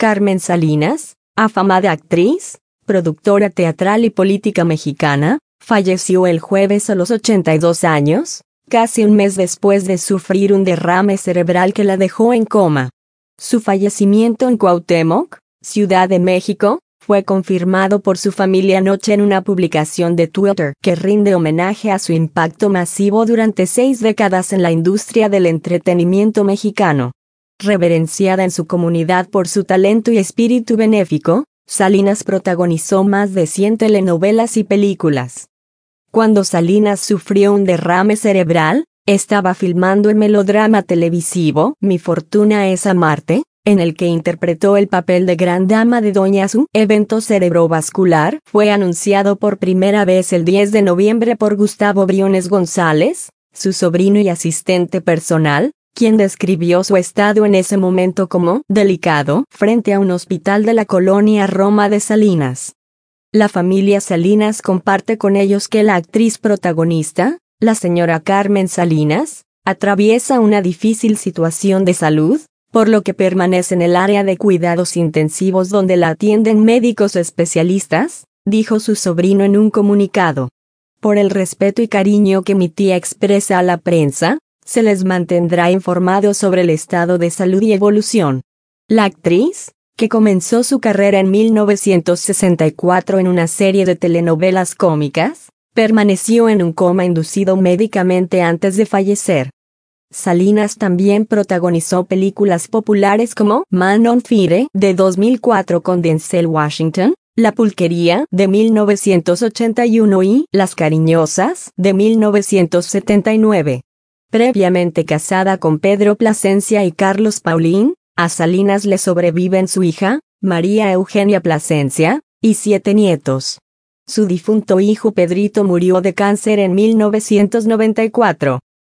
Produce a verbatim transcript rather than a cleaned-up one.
Carmen Salinas, afamada actriz, productora teatral y política mexicana, falleció el jueves a los ochenta y dos años, casi un mes después de sufrir un derrame cerebral que la dejó en coma. Su fallecimiento en Cuauhtémoc, Ciudad de México, fue confirmado por su familia anoche en una publicación de Twitter que rinde homenaje a su impacto masivo durante seis décadas en la industria del entretenimiento mexicano. Reverenciada en su comunidad por su talento y espíritu benéfico, Salinas protagonizó más de cien telenovelas y películas. Cuando Salinas sufrió un derrame cerebral, estaba filmando el melodrama televisivo Mi fortuna es amarte, en el que interpretó el papel de gran dama de Doña Su. Evento cerebrovascular fue anunciado por primera vez el diez de noviembre por Gustavo Briones González, su sobrino y asistente personal, quien describió su estado en ese momento como delicado frente a un hospital de la colonia Roma de Salinas. La familia Salinas comparte con ellos que la actriz protagonista, la señora Carmen Salinas, atraviesa una difícil situación de salud, por lo que permanece en el área de cuidados intensivos donde la atienden médicos especialistas, dijo su sobrino en un comunicado. Por el respeto y cariño que mi tía expresa a la prensa, se les mantendrá informados sobre el estado de salud y evolución. La actriz, que comenzó su carrera en mil novecientos sesenta y cuatro en una serie de telenovelas cómicas, permaneció en un coma inducido médicamente antes de fallecer. Salinas también protagonizó películas populares como Man on Fire de dos mil cuatro con Denzel Washington, La Pulquería de mil novecientos ochenta y uno y Las Cariñosas de mil novecientos setenta y nueve. Previamente casada con Pedro Plasencia y Carlos Paulín, a Salinas le sobreviven su hija, María Eugenia Plasencia, y siete nietos. Su difunto hijo Pedrito murió de cáncer en mil novecientos noventa y cuatro.